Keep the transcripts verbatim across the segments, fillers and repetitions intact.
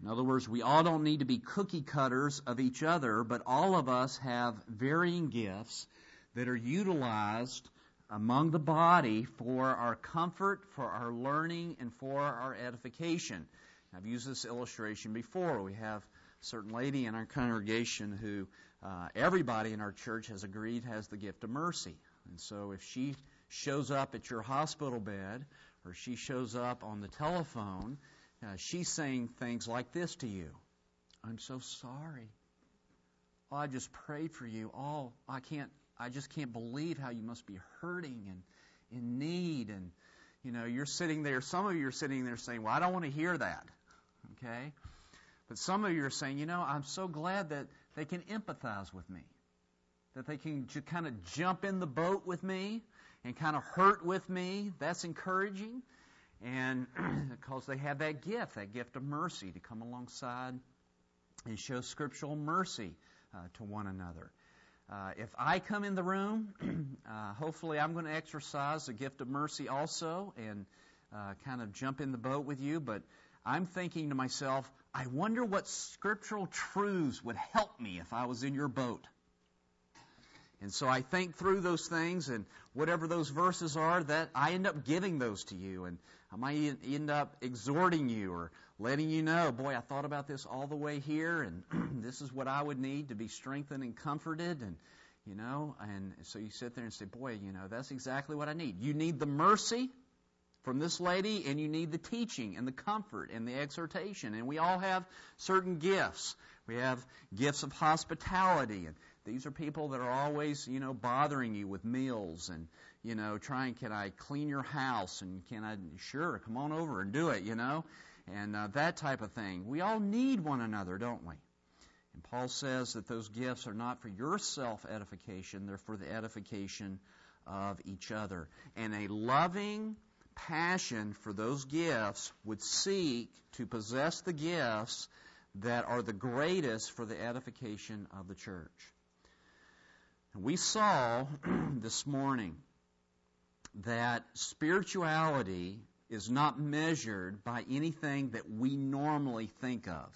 In other words, we all don't need to be cookie cutters of each other, but all of us have varying gifts that are utilized among the body for our comfort, for our learning, and for our edification. I've used this illustration before. We have a certain lady in our congregation who uh, everybody in our church has agreed has the gift of mercy. And so if she shows up at your hospital bed or she shows up on the telephone, uh, she's saying things like this to you. I'm so sorry. Oh, I just prayed for you. Oh, I can't, I just can't believe how you must be hurting and in need. And, you know, you're sitting there, some of you are sitting there saying, well, I don't want to hear that. Okay? But some of you are saying, you know, I'm so glad that they can empathize with me, that they can j- kind of jump in the boat with me and kind of hurt with me. That's encouraging. And because they have that gift, that gift of mercy to come alongside and show scriptural mercy uh, to one another. Uh, if I come in the room, uh, hopefully I'm going to exercise the gift of mercy also and uh, kind of jump in the boat with you. But I'm thinking to myself, I wonder what scriptural truths would help me if I was in your boat. And so I think through those things, and whatever those verses are, that I end up giving those to you. And I might end up exhorting you or letting you know, boy, I thought about this all the way here, and this is what I would need to be strengthened and comforted. And, you know, and so you sit there and say, boy, you know, that's exactly what I need. You need the mercy from this lady, and you need the teaching and the comfort and the exhortation. And we all have certain gifts. We have gifts of hospitality, and these are people that are always, you know, bothering you with meals and, you know, trying, can I clean your house? And can I, sure, come on over and do it, you know, and uh, that type of thing. We all need one another, don't we? And Paul says that those gifts are not for your self-edification, they're for the edification of each other. And a loving passion for those gifts would seek to possess the gifts that are the greatest for the edification of the church. We saw this morning that spirituality is not measured by anything that we normally think of.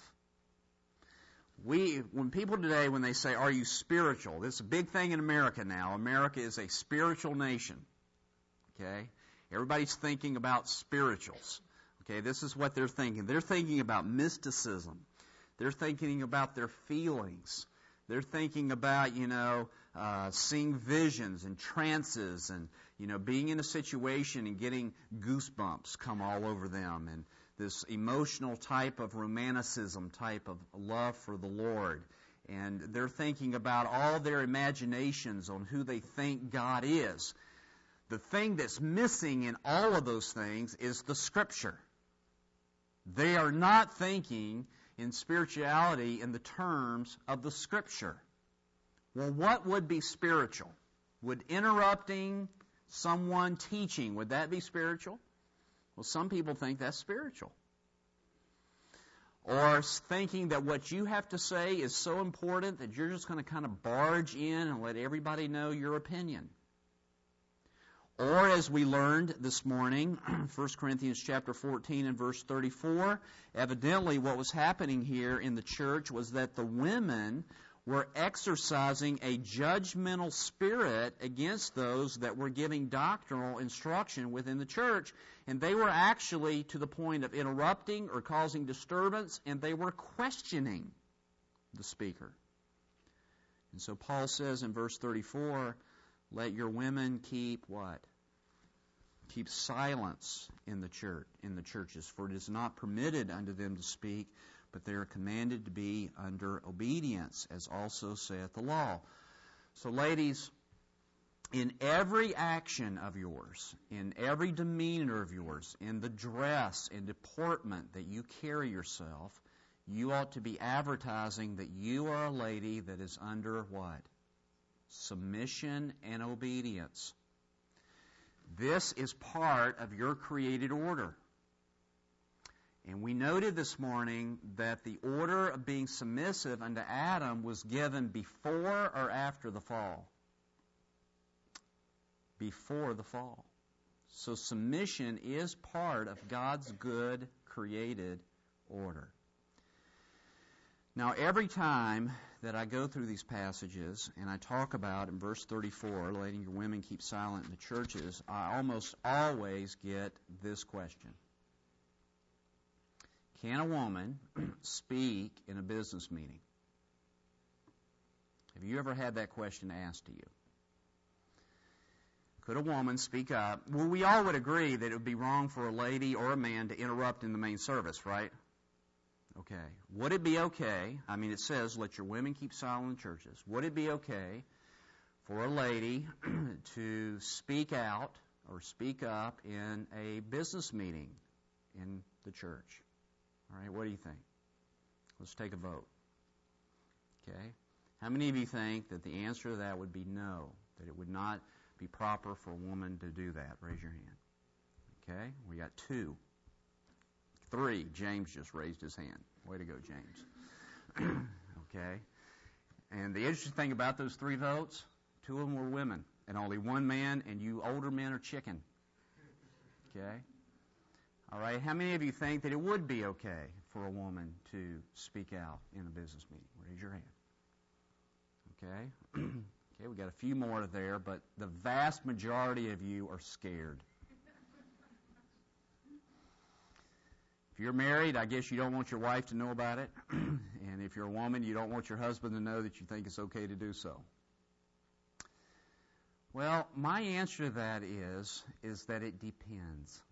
We, when people today, when they say, are you spiritual? This is a big thing in America now. America is a spiritual nation. Okay? Everybody's thinking about spirituals. Okay? This is what they're thinking. They're thinking about mysticism. They're thinking about their feelings. They're thinking about, you know, uh, seeing visions and trances and, you know, being in a situation and getting goosebumps come all over them and this emotional type of romanticism type of love for the Lord. And they're thinking about all their imaginations on who they think God is. The thing that's missing in all of those things is the Scripture. They are not thinking in spirituality in the terms of the Scripture. Well, what would be spiritual? Would interrupting someone teaching, would that be spiritual? Well, some people think that's spiritual. Or thinking that what you have to say is so important that you're just going to kind of barge in and let everybody know your opinion. Or, as we learned this morning, First Corinthians chapter fourteen and verse thirty-four, evidently what was happening here in the church was that the women were exercising a judgmental spirit against those that were giving doctrinal instruction within the church. And they were actually to the point of interrupting or causing disturbance, and they were questioning the speaker. And so Paul says in verse thirty-four, let your women keep what? Keep silence in the church, in the churches, for it is not permitted unto them to speak, but they are commanded to be under obedience, as also saith the law. So, ladies, in every action of yours, in every demeanor of yours, in the dress and deportment that you carry yourself, you ought to be advertising that you are a lady that is under what? Submission and obedience. This is part of your created order. And we noted this morning that the order of being submissive unto Adam was given before or after the fall? Before the fall. So submission is part of God's good created order. Now, every time that I go through these passages and I talk about in verse thirty-four, letting your women keep silent in the churches, I almost always get this question. Can a woman speak in a business meeting? Have you ever had that question asked to you? Could a woman speak up? Well, we all would agree that it would be wrong for a lady or a man to interrupt in the main service, right? Okay. Would it be okay? I mean, it says, let your women keep silent in churches. Would it be okay for a lady to speak out or speak up in a business meeting in the church? All right, what do you think? Let's take a vote. Okay. How many of you think that the answer to that would be no, that it would not be proper for a woman to do that? Raise your hand. Okay, we got two. Three. James just raised his hand. Way to go, James. Okay. And the interesting thing about those three votes, two of them were women, and only one man, and you older men are chicken. Okay. All right. How many of you think that it would be okay for a woman to speak out in a business meeting? Raise your hand. Okay. Okay, we got a few more there, but the vast majority of you are scared. If you're married, I guess you don't want your wife to know about it. And if you're a woman, you don't want your husband to know that you think it's okay to do so. Well, my answer to that is, is that it depends.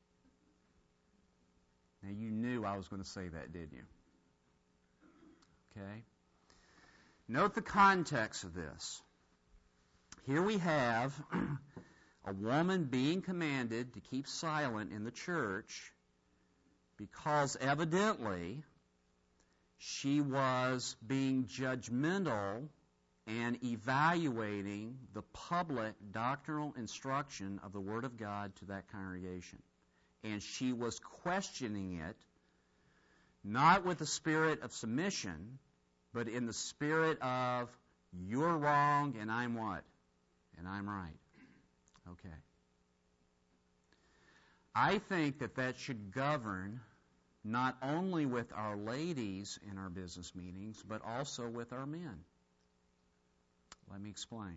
Now, you knew I was going to say that, didn't you? Okay. Note the context of this. Here we have a woman being commanded to keep silent in the church because evidently she was being judgmental and evaluating the public doctrinal instruction of the Word of God to that congregation. And she was questioning it, not with the spirit of submission, but in the spirit of, you're wrong and I'm what? And I'm right. Okay. I think that that should govern not only with our ladies in our business meetings, but also with our men. Let me explain.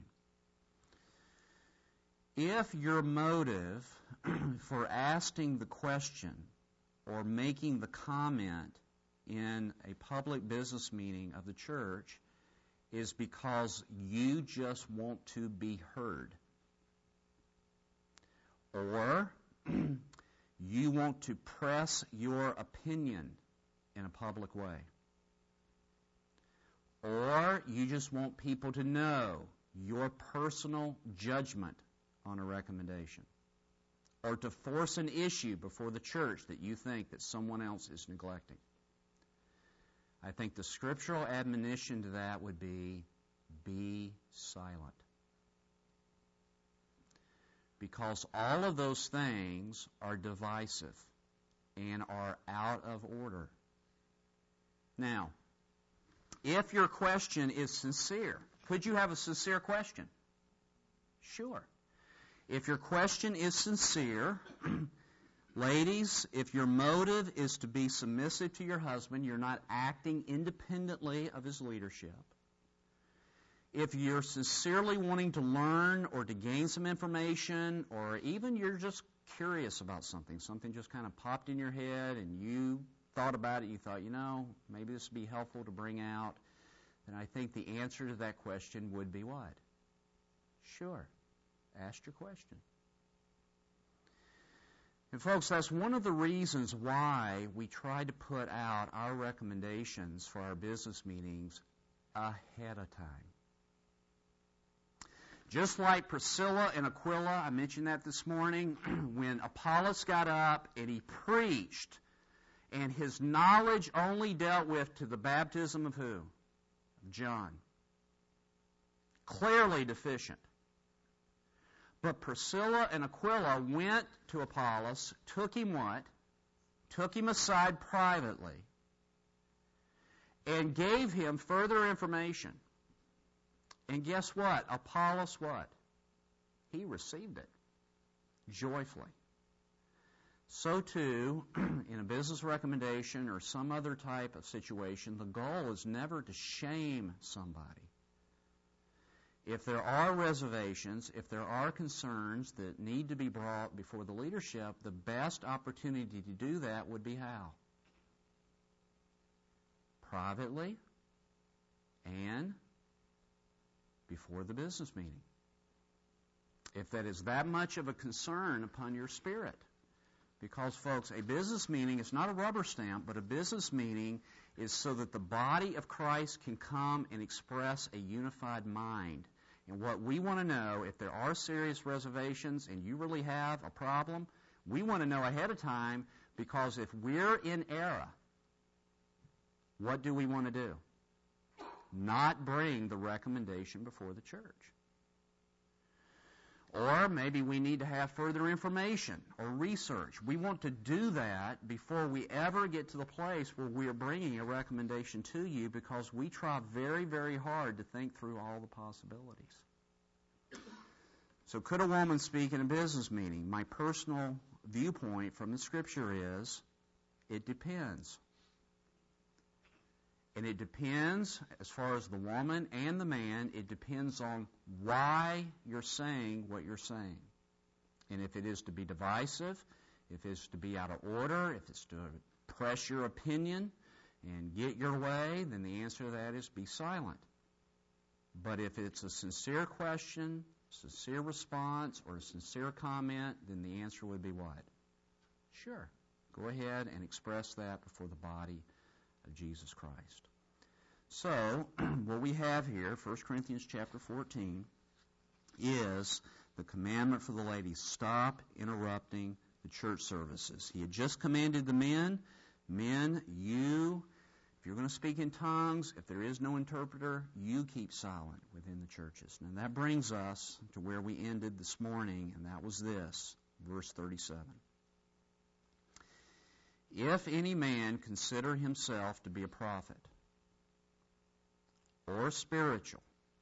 If your motive for asking the question or making the comment in a public business meeting of the church is because you just want to be heard, or you want to press your opinion in a public way, or you just want people to know your personal judgment on a recommendation, or to force an issue before the church that you think that someone else is neglecting. I think the scriptural admonition to that would be, be silent. Because all of those things are divisive and are out of order. Now, if your question is sincere, could you have a sincere question? Sure. If your question is sincere, ladies, if your motive is to be submissive to your husband, you're not acting independently of his leadership. If you're sincerely wanting to learn or to gain some information, or even you're just curious about something, something just kind of popped in your head and you thought about it, you thought, you know, maybe this would be helpful to bring out, then I think the answer to that question would be what? Sure. Ask your question. And folks, that's one of the reasons why we try to put out our recommendations for our business meetings ahead of time. Just like Priscilla and Aquila, I mentioned that this morning, when Apollos got up and he preached, and his knowledge only dealt with to the baptism of who? John. Clearly deficient. But Priscilla and Aquila went to Apollos, took him what? Took him aside privately, and gave him further information. And guess what? Apollos what? He received it joyfully. So too, in a business recommendation or some other type of situation, the goal is never to shame somebody. If there are reservations, if there are concerns that need to be brought before the leadership, the best opportunity to do that would be how? Privately and before the business meeting. If that is that much of a concern upon your spirit. Because, folks, a business meeting is not a rubber stamp, but a business meeting is so that the body of Christ can come and express a unified mind. And what we want to know, if there are serious reservations and you really have a problem, we want to know ahead of time, because if we're in error, what do we want to do? Not bring the recommendation before the church. Or maybe we need to have further information or research. We want to do that before we ever get to the place where we are bringing a recommendation to you, because we try very, very hard to think through all the possibilities. So could a woman speak in a business meeting? My personal viewpoint from the Scripture is, it depends. And it depends, as far as the woman and the man, it depends on why you're saying what you're saying. And if it is to be divisive, if it's to be out of order, if it's to press your opinion and get your way, then the answer to that is be silent. But if it's a sincere question, sincere response, or a sincere comment, then the answer would be what? Sure. Go ahead and express that before the body of Jesus Christ. So, what we have here, First Corinthians chapter fourteen, is the commandment for the ladies. Stop interrupting the church services. He had just commanded the men, men, you, if you're going to speak in tongues, if there is no interpreter, you keep silent within the churches. And that brings us to where we ended this morning, and that was this, verse thirty-seven. If any man consider himself to be a prophet or spiritual,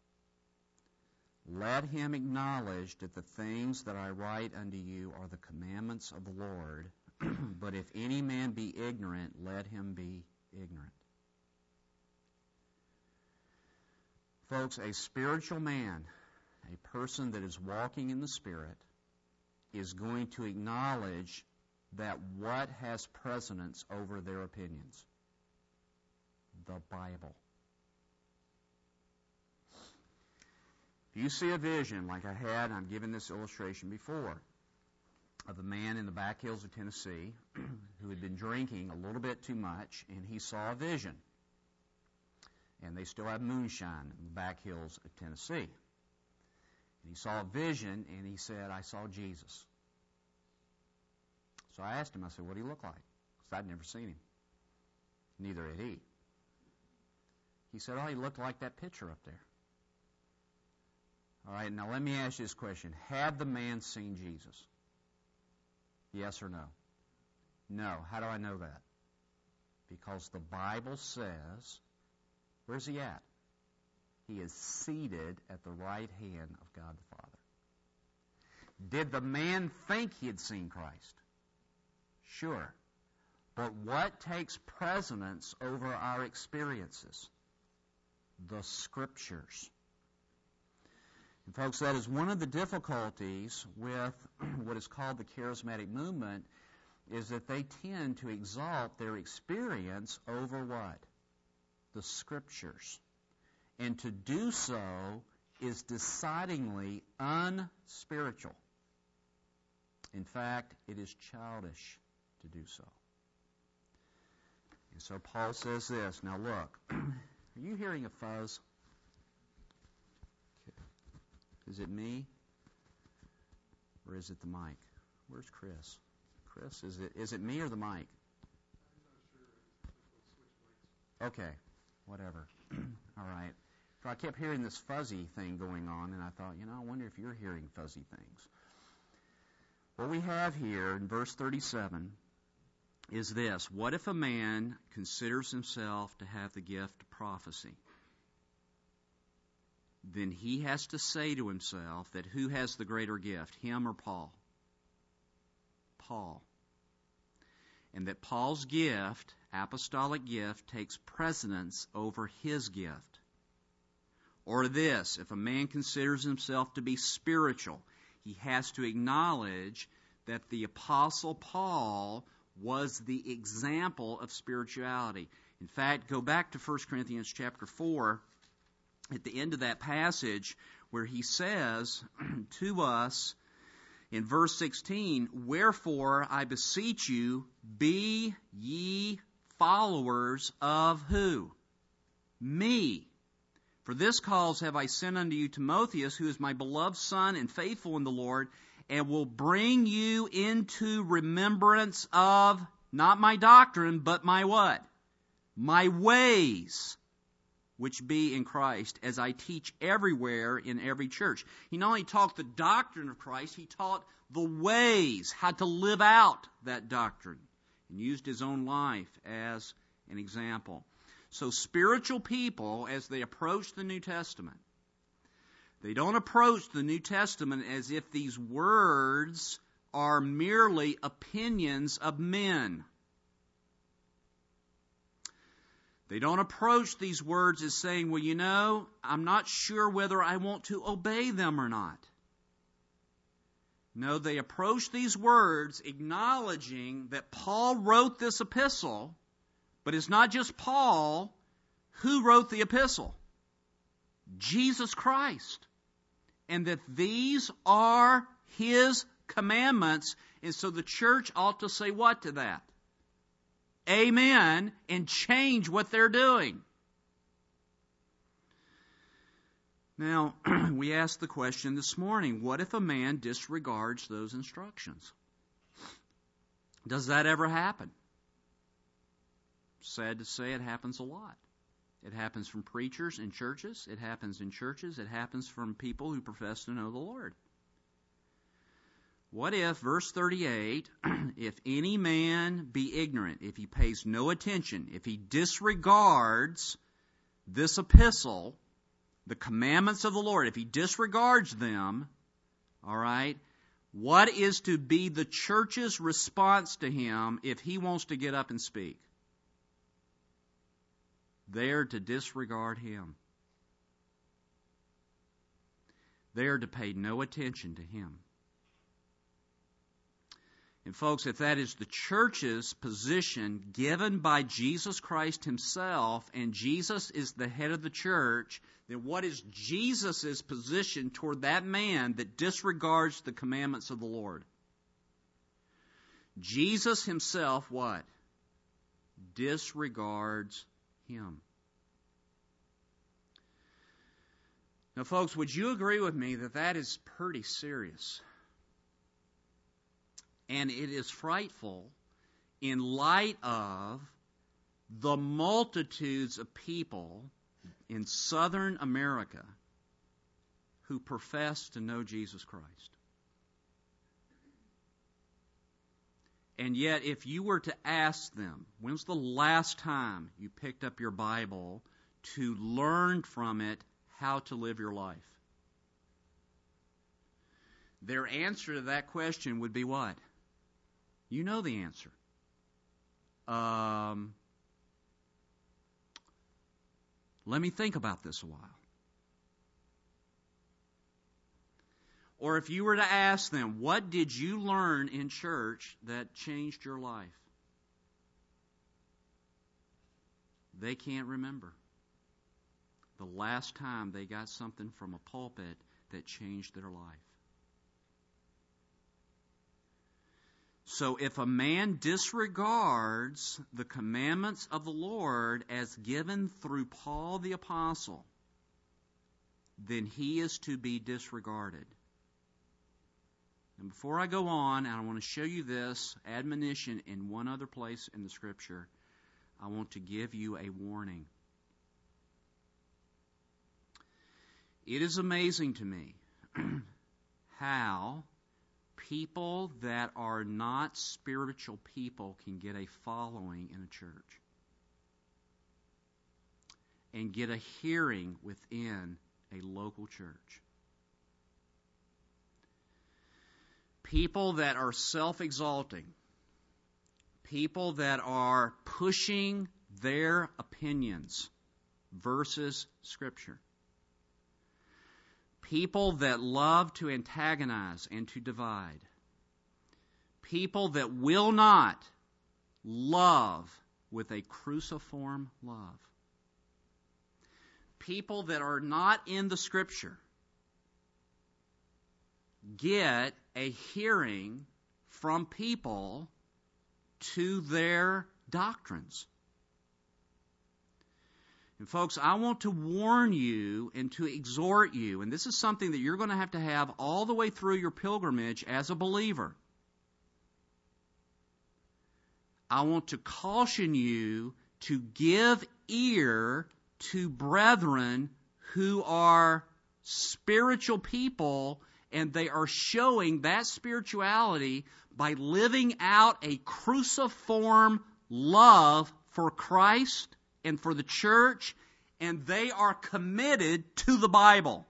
let him acknowledge that the things that I write unto you are the commandments of the Lord. But if any man be ignorant, let him be ignorant. Folks, a spiritual man, a person that is walking in the Spirit, is going to acknowledge that what has precedence over their opinions? The Bible. If you see a vision like I had, and I've given this illustration before, of a man in the back hills of Tennessee who had been drinking a little bit too much, and he saw a vision. And they still have moonshine in the back hills of Tennessee. And he saw a vision, and he said, I saw Jesus. So I asked him, I said, what did he look like? Because I'd never seen him. Neither had he. He said, oh, he looked like that picture up there. All right, now let me ask you this question. Had the man seen Jesus? Yes or no? No. How do I know that? Because the Bible says, where's he at? He is seated at the right hand of God the Father. Did the man think he had seen Christ? Sure. But what takes precedence over our experiences? The Scriptures. And folks, that is one of the difficulties with what is called the charismatic movement, is that they tend to exalt their experience over what? The Scriptures. And to do so is decidedly unspiritual. In fact, it is childish to do so. And so Paul says this. Now look, are you hearing a fuzz? Is it me? Or is it the mic? Where's Chris? Chris, is it is it me or the mic? I'm not sure. Okay, whatever. All right. So I kept hearing this fuzzy thing going on, and I thought, you know, I wonder if you're hearing fuzzy things. What we have here in verse thirty-seven is this. What if a man considers himself to have the gift of prophecy? Then he has to say to himself that who has the greater gift, him or Paul? Paul. and that Paul's gift, apostolic gift, takes precedence over his gift. Or this, if a man considers himself to be spiritual, he has to acknowledge that the Apostle Paul was the example of spirituality. In fact, go back to First Corinthians chapter four, at the end of that passage, where he says to us in verse sixteen, "Wherefore I beseech you, be ye followers of" who? Me. "For this cause have I sent unto you Timotheus, who is my beloved son and faithful in the Lord, and will bring you into remembrance of," not my doctrine, but my what? "My ways, which be in Christ, as I teach everywhere in every church." He not only taught the doctrine of Christ, he taught the ways, how to live out that doctrine, and used his own life as an example. So spiritual people, as they approach the New Testament, they don't approach the New Testament as if these words are merely opinions of men. They don't approach these words as saying, well, you know, I'm not sure whether I want to obey them or not. No, they approach these words acknowledging that Paul wrote this epistle, but it's not just Paul. Who wrote the epistle? Jesus Christ. And that these are his commandments, and so the church ought to say what to that? Amen, and change what they're doing. Now, we asked the question this morning, what if a man disregards those instructions? Does that ever happen? Sad to say, it happens a lot. It happens from preachers in churches. It happens in churches. It happens from people who profess to know the Lord. What if, verse thirty-eight, if any man be ignorant, if he pays no attention, if he disregards this epistle, the commandments of the Lord, if he disregards them, all right, what is to be the church's response to him if he wants to get up and speak? They are to disregard him. They are to pay no attention to him. And folks, if that is the church's position given by Jesus Christ himself, and Jesus is the head of the church, then what is Jesus' position toward that man that disregards the commandments of the Lord? Jesus himself, what? Disregards him. Now, folks, would you agree with me that that is pretty serious? And it is frightful in light of the multitudes of people in Southern America who profess to know Jesus Christ. And yet, if you were to ask them, when's the last time you picked up your Bible to learn from it how to live your life? Their answer to that question would be what? You know the answer. Um, let me think about this a while. Or if you were to ask them, what did you learn in church that changed your life? They can't remember the last time they got something from a pulpit that changed their life. So if a man disregards the commandments of the Lord as given through Paul the Apostle, then he is to be disregarded. And before I go on, and I want to show you this admonition in one other place in the Scripture, I want to give you a warning. It is amazing to me how people that are not spiritual people can get a following in a church and get a hearing within a local church. People that are self-exalting, People that are pushing their opinions versus Scripture. People that love to antagonize and to divide. People that will not love with a cruciform love. People that are not in the Scripture get a hearing from people to their doctrines. And folks, I want to warn you and to exhort you, and this is something that you're going to have to have all the way through your pilgrimage as a believer. I want to caution you to give ear to brethren who are spiritual people, and they are showing that spirituality by living out a cruciform love for Christ and for the church, and they are committed to the Bible.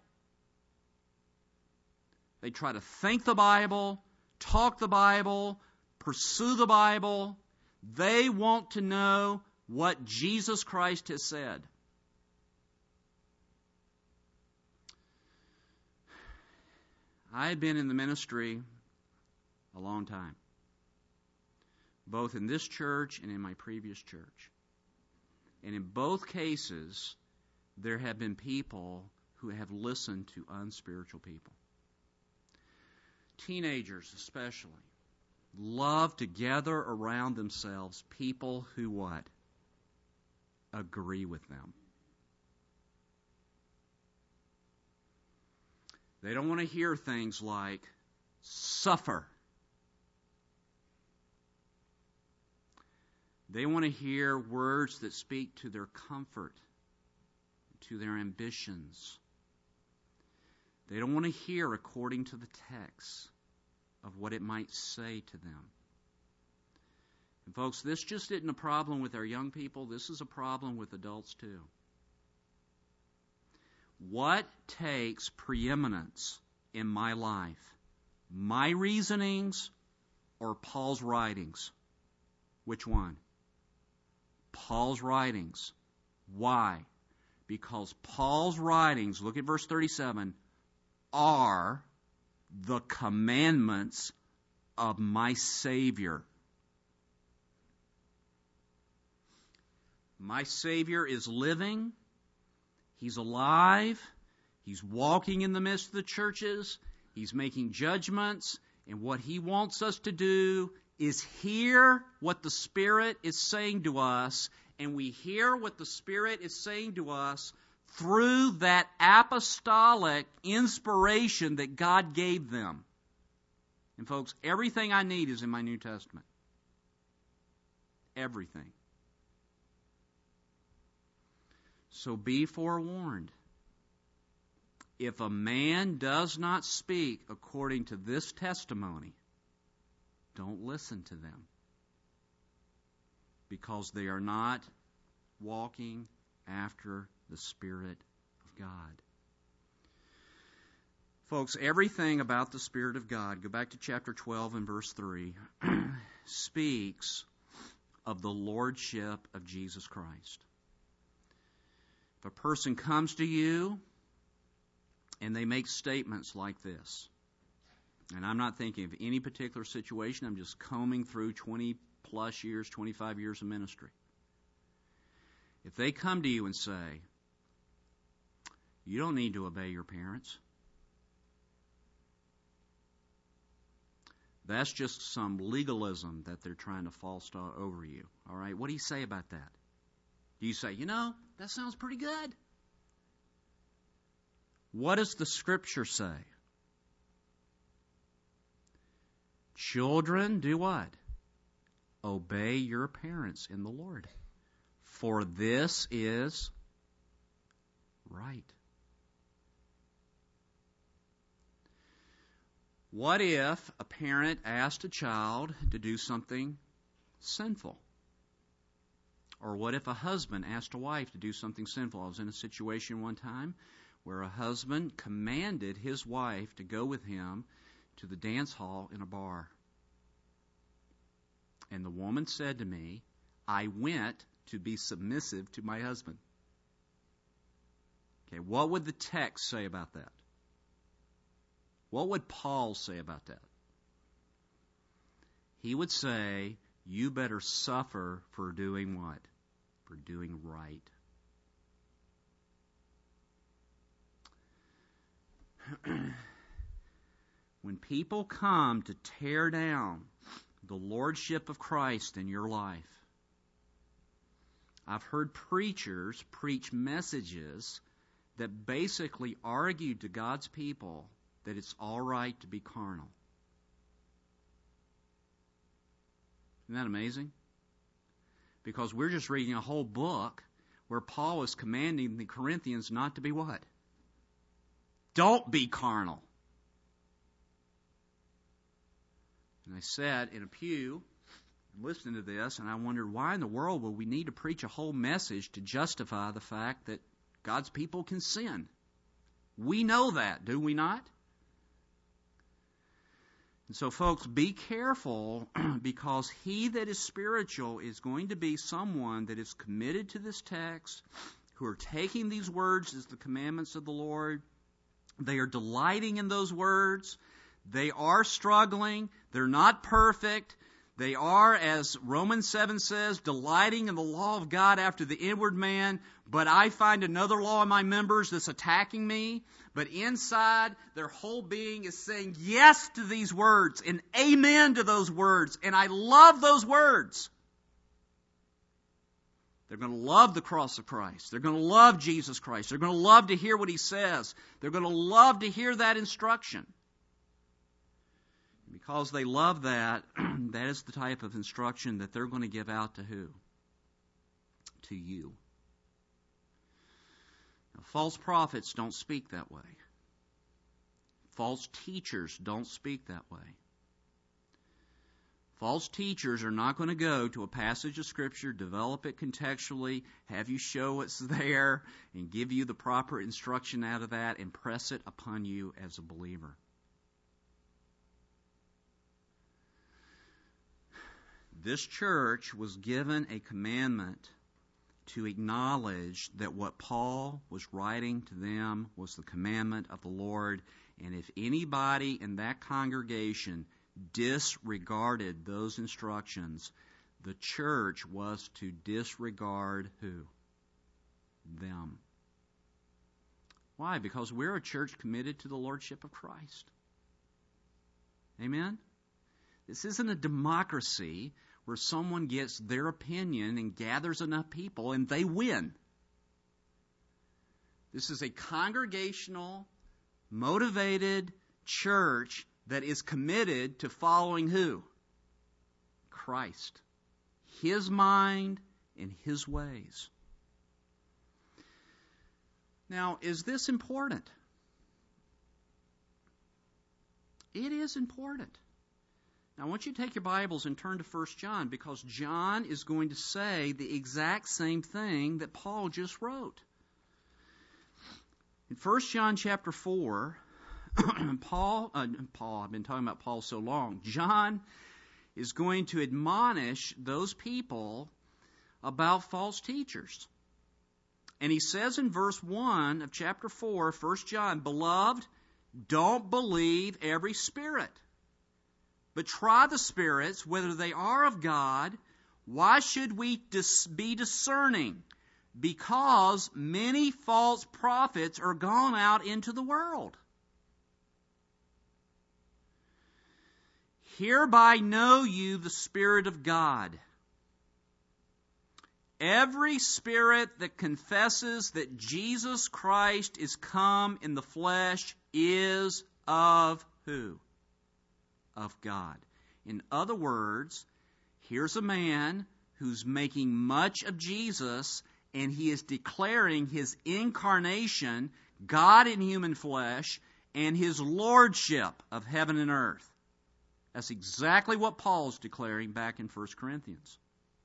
They try to think the Bible, talk the Bible, pursue the Bible. They want to know what Jesus Christ has said. I had been in the ministry a long time, both in this church and in my previous church. And in both cases, there have been people who have listened to unspiritual people. Teenagers especially love to gather around themselves people who what? Agree with them. They don't want to hear things like suffer. They want to hear words that speak to their comfort, to their ambitions. They don't want to hear according to the text of what it might say to them. And folks, this just isn't a problem with our young people. This is a problem with adults too. What takes preeminence in my life? My reasonings or Paul's writings? Which one? Paul's writings. Why? Because Paul's writings, look at verse thirty-seven, are the commandments of my Savior. My Savior is living. He's alive. He's walking in the midst of the churches. He's making judgments. And what He wants us to do is hear what the Spirit is saying to us. And we hear what the Spirit is saying to us through that apostolic inspiration that God gave them. And folks, everything I need is in my New Testament. Everything. So be forewarned. If a man does not speak according to this testimony, don't listen to them, because they are not walking after the Spirit of God. Folks, everything about the Spirit of God, go back to chapter twelve and verse three, speaks of the lordship of Jesus Christ. If a person comes to you and they make statements like this, and I'm not thinking of any particular situation, I'm just combing through twenty plus years, twenty-five years of ministry. If they come to you and say, you don't need to obey your parents, that's just some legalism that they're trying to false over you. All right, what do you say about that? Do you say, you know, that sounds pretty good? What does the Scripture say? Children, do what? Obey your parents in the Lord, for this is right. What if a parent asked a child to do something sinful? Or what if a husband asked a wife to do something sinful? I was in a situation one time where a husband commanded his wife to go with him to the dance hall in a bar. And the woman said to me, I went to be submissive to my husband. Okay, what would the text say about that? What would Paul say about that? He would say, you better suffer for doing what? For doing right. When people come to tear down the lordship of Christ in your life, I've heard preachers preach messages that basically argued to God's people that it's all right to be carnal. Isn't that amazing? Because we're just reading a whole book where Paul is commanding the Corinthians not to be what? Don't be carnal. And I sat in a pew listening to this, and I wondered, why in the world would we need to preach a whole message to justify the fact that God's people can sin? We know that, do we not? And so, folks, be careful, because he that is spiritual is going to be someone that is committed to this text, who are taking these words as the commandments of the Lord. They are delighting in those words. They are struggling. They're not perfect. They are, as Romans seven says, delighting in the law of God after the inward man. But I find another law in my members that's attacking me. But inside, their whole being is saying yes to these words and amen to those words. And I love those words. They're going to love the cross of Christ. They're going to love Jesus Christ. They're going to love to hear what He says. They're going to love to hear that instruction. Because they love that, that is the type of instruction that they're going to give out to who? To you. Now, false prophets don't speak that way. False teachers don't speak that way. False teachers are not going to go to a passage of Scripture, develop it contextually, have you show what's there, and give you the proper instruction out of that, and press it upon you as a believer. This church was given a commandment to acknowledge that what Paul was writing to them was the commandment of the Lord. And if anybody in that congregation disregarded those instructions, the church was to disregard who? Them. Why? Because we're a church committed to the lordship of Christ. Amen? This isn't a democracy where someone gets their opinion and gathers enough people and they win. This is a congregational, motivated church that is committed to following who? Christ. His mind and His ways. Now, is this important? It is important. Now, I want you to take your Bibles and turn to First John, because John is going to say the exact same thing that Paul just wrote. In First John chapter four, Paul, uh, Paul, I've been talking about Paul so long, John is going to admonish those people about false teachers. And he says in verse one of chapter four, First John, Beloved, don't believe every spirit, but try the spirits, whether they are of God. Why should we dis- be discerning? Because many false prophets are gone out into the world. Hereby know you the Spirit of God. Every spirit that confesses that Jesus Christ is come in the flesh is of who? Of God. In other words, here's a man who's making much of Jesus, and he is declaring His incarnation, God in human flesh, and His lordship of heaven and earth. That's exactly what Paul's declaring back in First Corinthians.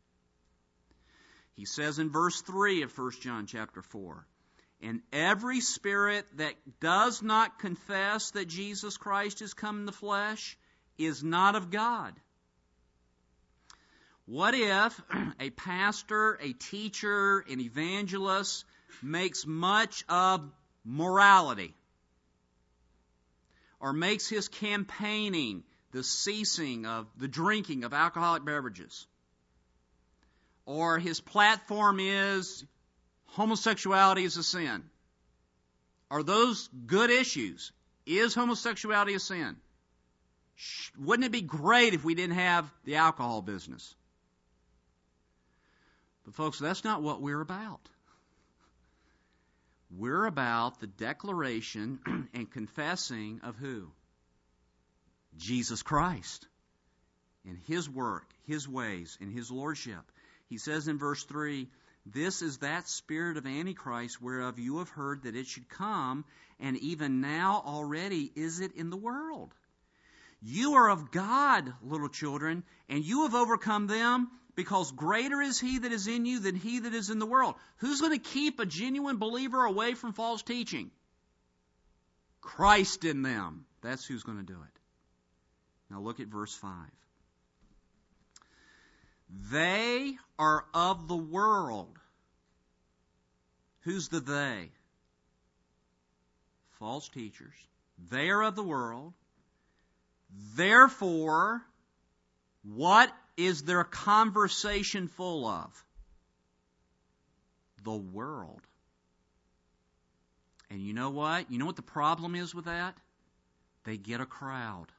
He says in verse three of First John chapter four, And every spirit that does not confess that Jesus Christ is come in the flesh is not of God. What if a pastor, a teacher, an evangelist makes much of morality, or makes his campaigning the ceasing of the drinking of alcoholic beverages, or his platform is homosexuality is a sin? Are those good issues? Is homosexuality a sin? Wouldn't it be great if we didn't have the alcohol business? But folks, that's not what we're about. We're about the declaration and confessing of who? Jesus Christ, and His work, His ways, and His lordship. He says in verse three, "This is that spirit of Antichrist whereof you have heard that it should come, and even now already is it in the world. You are of God, little children, and you have overcome them, because greater is He that is in you than he that is in the world." Who's going to keep a genuine believer away from false teaching? Christ in them. That's who's going to do it. Now look at verse five. They are of the world. Who's the they? False teachers. They are of the world. Therefore, what is their conversation full of? The world. And you know what? You know what the problem is with that? They get a crowd.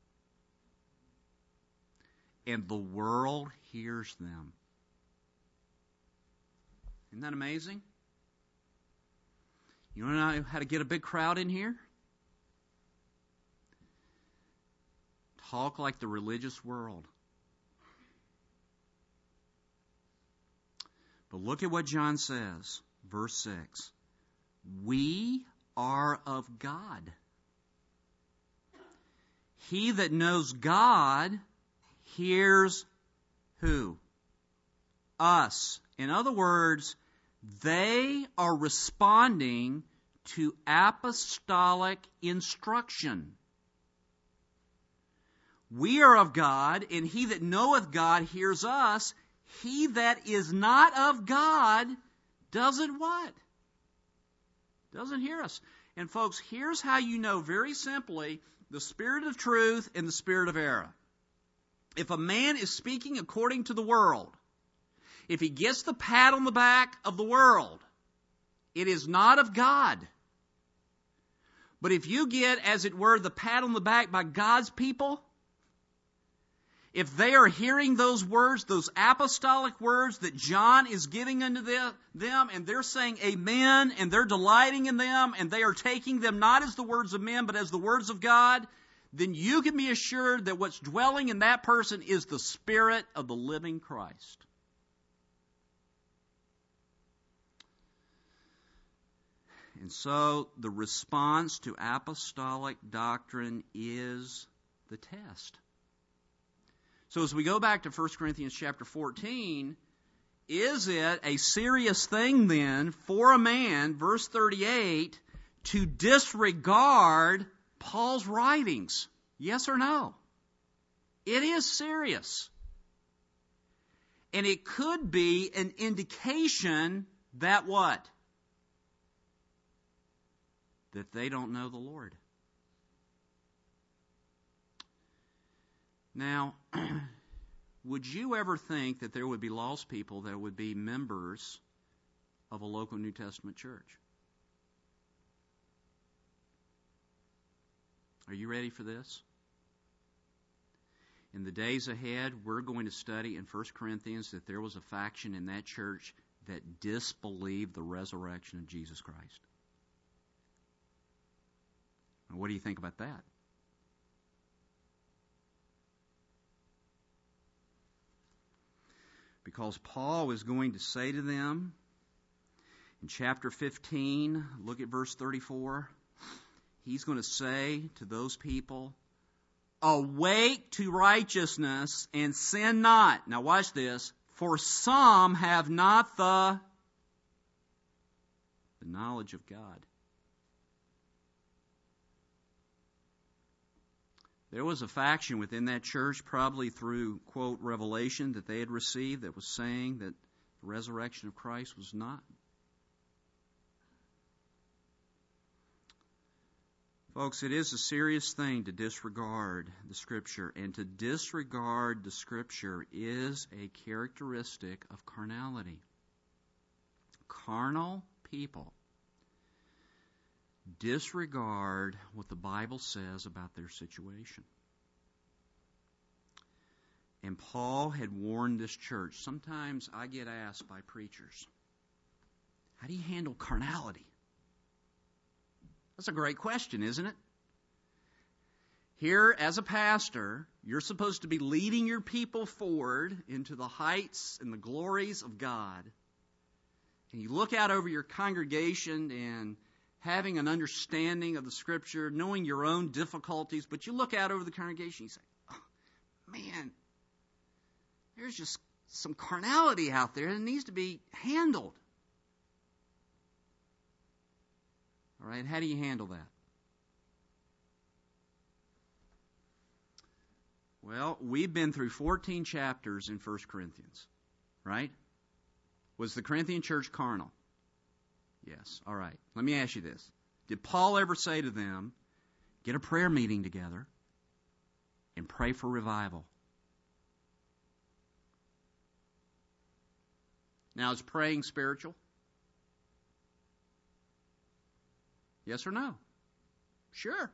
And the world hears them. Isn't that amazing? You want to know how to get a big crowd in here? Talk like the religious world. But look at what John says, verse six. We are of God. He that knows God hears who? Us. In other words, they are responding to apostolic instruction. We are of God, and he that knoweth God hears us. He that is not of God doesn't what? Doesn't hear us. And folks, here's how you know very simply the spirit of truth and the spirit of error. If a man is speaking according to the world, if he gets the pat on the back of the world, it is not of God. But if you get, as it were, the pat on the back by God's people, if they are hearing those words, those apostolic words that John is giving unto them, and they're saying amen, and they're delighting in them, and they are taking them not as the words of men, but as the words of God, then you can be assured that what's dwelling in that person is the Spirit of the living Christ. And so the response to apostolic doctrine is the test. So as we go back to First Corinthians chapter fourteen, is it a serious thing then for a man, verse thirty-eight, to disregard Paul's writings? Yes or no? It is serious. And it could be an indication that what? That they don't know the Lord. Now, would you ever think that there would be lost people that would be members of a local New Testament church? Are you ready for this? In the days ahead, we're going to study in First Corinthians that there was a faction in that church that disbelieved the resurrection of Jesus Christ. Now, what do you think about that? Because Paul is going to say to them in chapter fifteen, look at verse thirty-four, he's going to say to those people, awake to righteousness and sin not. Now watch this. For some have not the, the knowledge of God. There was a faction within that church, probably through, quote, revelation that they had received, that was saying that the resurrection of Christ was not. Folks, it is a serious thing to disregard the Scripture, and to disregard the Scripture is a characteristic of carnality. Carnal people disregard what the Bible says about their situation. And Paul had warned this church. Sometimes I get asked by preachers, how do you handle carnality? That's a great question, isn't it? Here, as a pastor, you're supposed to be leading your people forward into the heights and the glories of God. And you look out over your congregation and having an understanding of the Scripture, knowing your own difficulties, but you look out over the congregation and you say, oh, man, there's just some carnality out there that needs to be handled. All right, how do you handle that? Well, we've been through fourteen chapters in First Corinthians, right? Was the Corinthian church carnal? Yes. All right. Let me ask you this. Did Paul ever say to them, get a prayer meeting together and pray for revival? Now, is praying spiritual? Yes or no? Sure.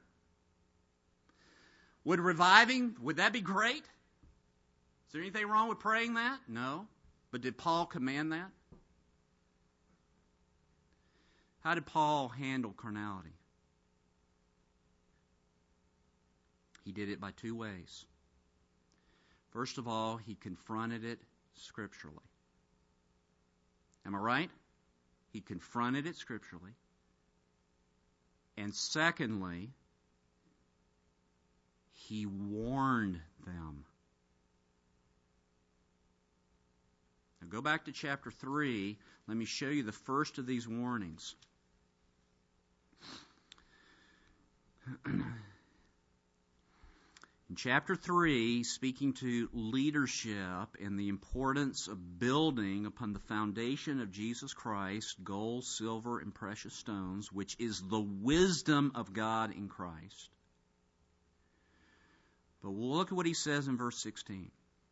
Would reviving, would that be great? Is there anything wrong with praying that? No. But did Paul command that? How did Paul handle carnality? He did it by two ways. First of all, he confronted it scripturally. Am I right? He confronted it scripturally. And secondly, he warned them. Now go back to chapter three. Let me show you the first of these warnings. In chapter three, speaking to leadership and the importance of building upon the foundation of Jesus Christ, gold, silver, and precious stones, which is the wisdom of God in Christ. But we'll look at what he says in verse sixteen.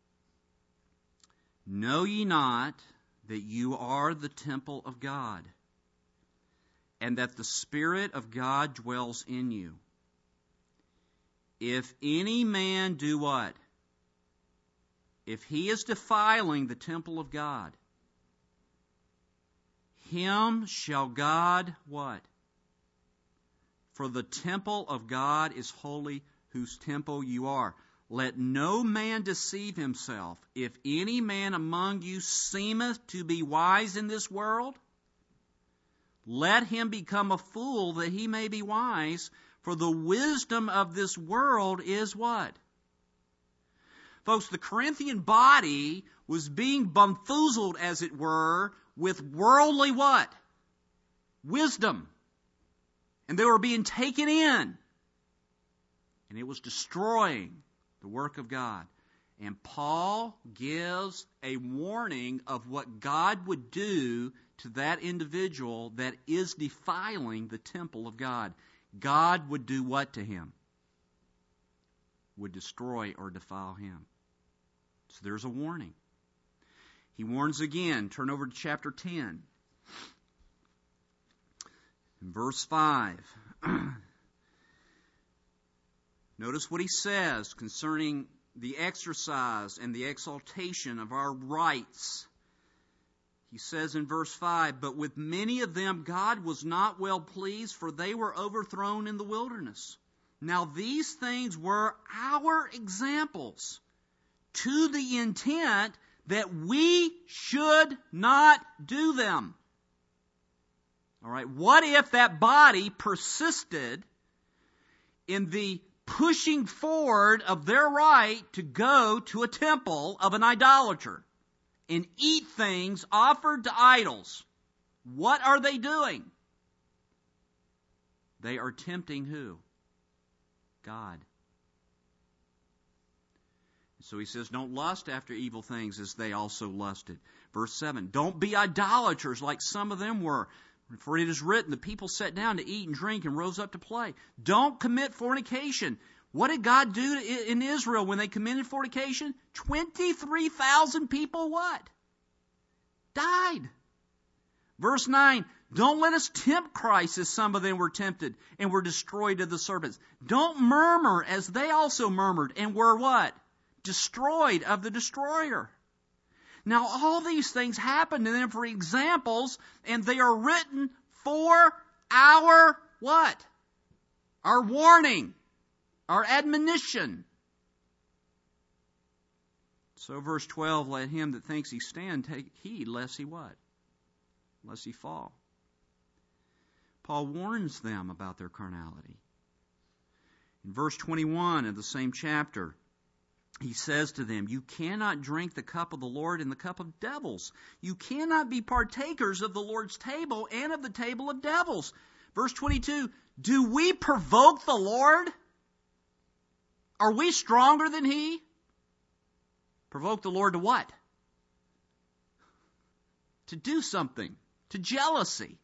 Know ye not that you are the temple of God, and that the Spirit of God dwells in you? If any man do what? If he is defiling the temple of God, him shall God what? For the temple of God is holy, whose temple you are. Let no man deceive himself. If any man among you seemeth to be wise in this world, let him become a fool that he may be wise. For the wisdom of this world is what? Folks, the Corinthian body was being bamboozled, as it were, with worldly what? Wisdom. And they were being taken in. And it was destroying the work of God. And Paul gives a warning of what God would do to that individual that is defiling the temple of God. God would do what to him? Would destroy or defile him. So there's a warning. He warns again. Turn over to chapter ten. In verse five. Notice what he says concerning the exercise and the exaltation of our rights. He says in verse five, but with many of them God was not well pleased, for they were overthrown in the wilderness. Now these things were our examples, to the intent that we should not do them. All right, what if that body persisted in the pushing forward of their right to go to a temple of an idolater and eat things offered to idols? What are they doing? They are tempting who? God. So he says, don't lust after evil things as they also lusted. Verse seven, don't be idolaters like some of them were. For it is written, the people sat down to eat and drink and rose up to play. Don't commit fornication. What did God do in Israel when they committed fornication? twenty-three thousand people what? Died. Verse nine, don't let us tempt Christ as some of them were tempted and were destroyed of the serpents. Don't murmur as they also murmured and were what? Destroyed of the destroyer. Now all these things happened to them for examples, and they are written for our what? Our warning, our admonition. So verse twelve, let him that thinks he stand take heed lest he what? Lest he fall. Paul warns them about their carnality. In verse twenty-one of the same chapter, he says to them, you cannot drink the cup of the Lord and the cup of devils. You cannot be partakers of the Lord's table and of the table of devils. Verse twenty-two, do we provoke the Lord? Are we stronger than He? Provoke the Lord to what? To do something. To jealousy.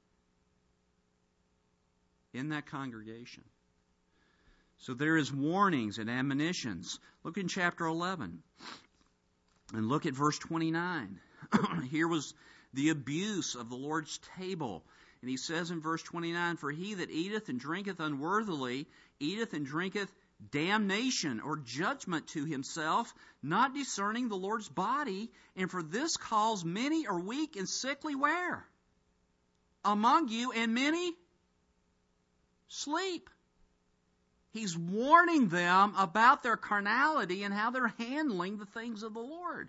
In that congregation. So there is warnings and admonitions. Look in chapter eleven. And look at verse twenty-nine. Here was the abuse of the Lord's table. And he says in verse twenty-nine, for he that eateth and drinketh unworthily, eateth and drinketh damnation or judgment to himself, not discerning the Lord's body. And for this cause many are weak and sickly where? Among you, and many sleep. He's warning them about their carnality and how they're handling the things of the Lord.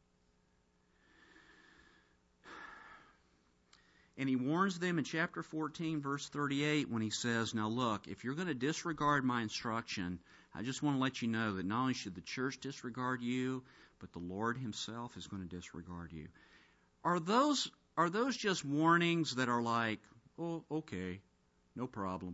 And he warns them in chapter fourteen, verse thirty-eight, when he says, now look, if you're going to disregard my instruction, I just want to let you know that not only should the church disregard you, but the Lord himself is going to disregard you. Are those, are those just warnings that are like, oh, okay, no problem?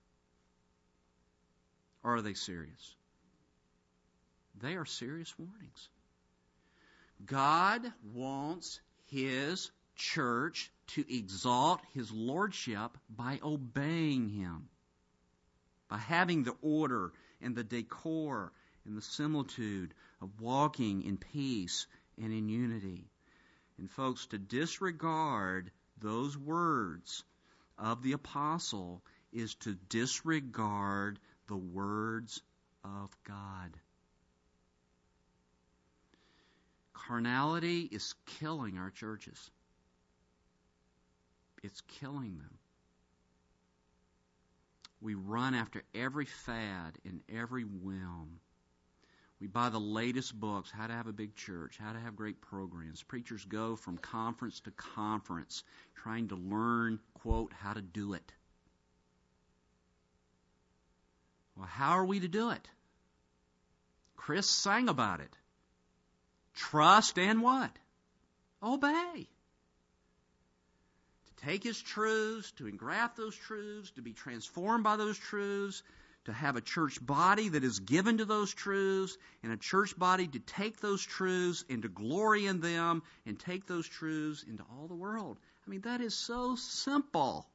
Or are they serious? They are serious warnings. God wants His church to exalt His lordship by obeying Him, by having the order and the decor and the similitude of walking in peace and in unity. And folks, to disregard those words of the apostle is to disregard the words of God. Carnality is killing our churches. It's killing them. We run after every fad and every whim. We buy the latest books, how to have a big church, how to have great programs. Preachers go from conference to conference trying to learn, quote, how to do it. Well, how are we to do it? Chris sang about it. Trust and what? Obey. To take His truths, to engraft those truths, to be transformed by those truths, to have a church body that is given to those truths, and a church body to take those truths and to glory in them and take those truths into all the world. I mean, that is so simple.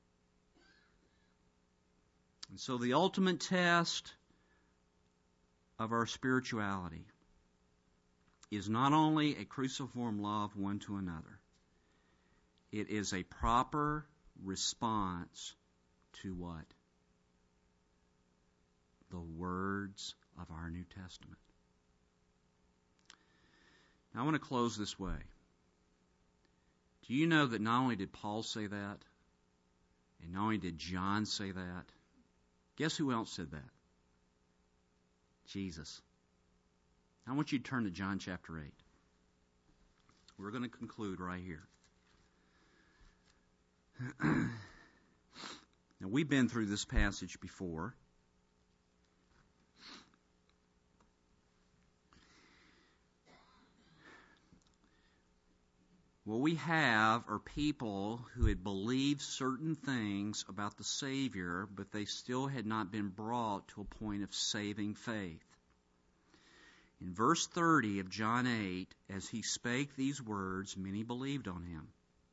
And so the ultimate test of our spirituality is not only a cruciform love one to another. It is a proper response to what? The words of our New Testament. Now I want to close this way. Do you know that not only did Paul say that, and not only did John say that, guess who else said that? Jesus. I want you to turn to John chapter eight. We're going to conclude right here. Now, we've been through this passage before. What we have are people who had believed certain things about the Savior, but they still had not been brought to a point of saving faith. In verse thirty of John eight, as he spake these words, many believed on him.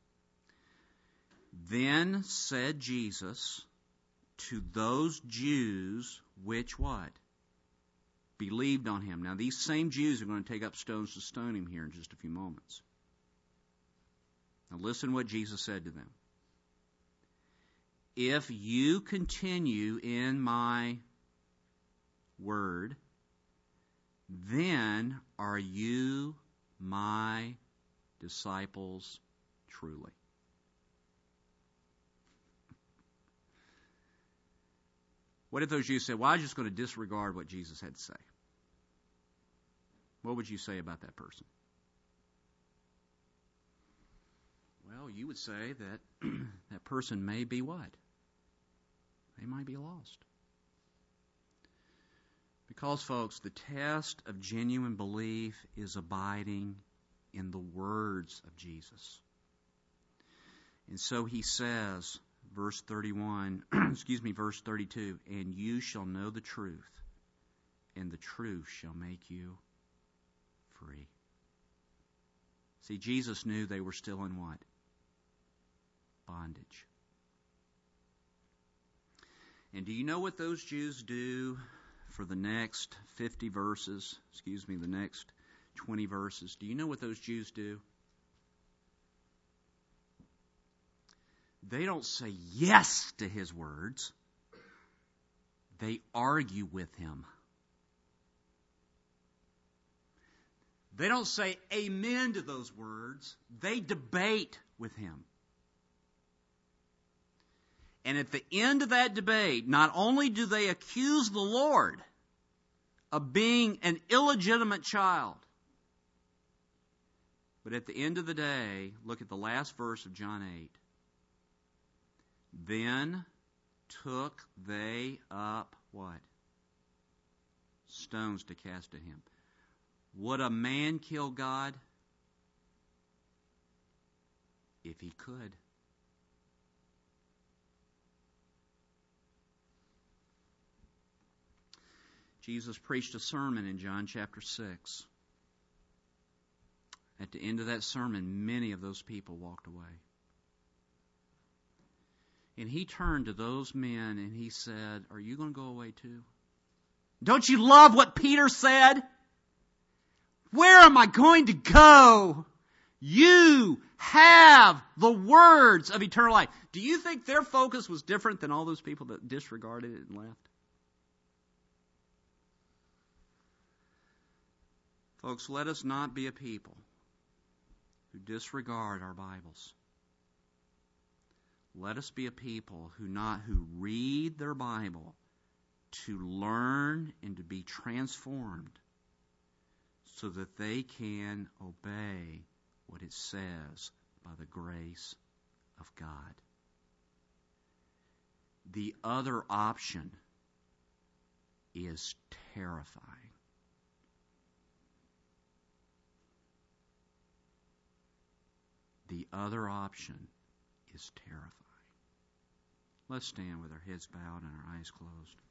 Then said Jesus to those Jews which what? Believed on him. Now these same Jews are going to take up stones to stone him here in just a few moments. Now listen what Jesus said to them. If you continue in my word, then are you my disciples truly. What if those Jews said, well, I'm just going to disregard what Jesus had to say? What would you say about that person? Well, you would say that that person may be what? They might be lost. Because, folks, the test of genuine belief is abiding in the words of Jesus. And so he says, verse thirty-one, excuse me, verse thirty-two, and you shall know the truth, and the truth shall make you free. See, Jesus knew they were still in what? Bondage. And do you know what those Jews do for the next fifty verses, excuse me, the next twenty verses? Do you know what those Jews do? They don't say yes to his words. They argue with him. They don't say amen to those words. They debate with him. And at the end of that debate, not only do they accuse the Lord of being an illegitimate child, but at the end of the day, look at the last verse of John eight. Then took they up what? Stones to cast at him. Would a man kill God? If he could. Jesus preached a sermon in John chapter six. At the end of that sermon, many of those people walked away. And he turned to those men and he said, are you going to go away too? Don't you love what Peter said? Where am I going to go? You have the words of eternal life. Do you think their focus was different than all those people that disregarded it and left? Folks, let us not be a people who disregard our Bibles. Let us be a people who not who read their Bible to learn and to be transformed so that they can obey what it says by the grace of God. The other option is terrifying. The other option is terrifying. Let's stand with our heads bowed and our eyes closed.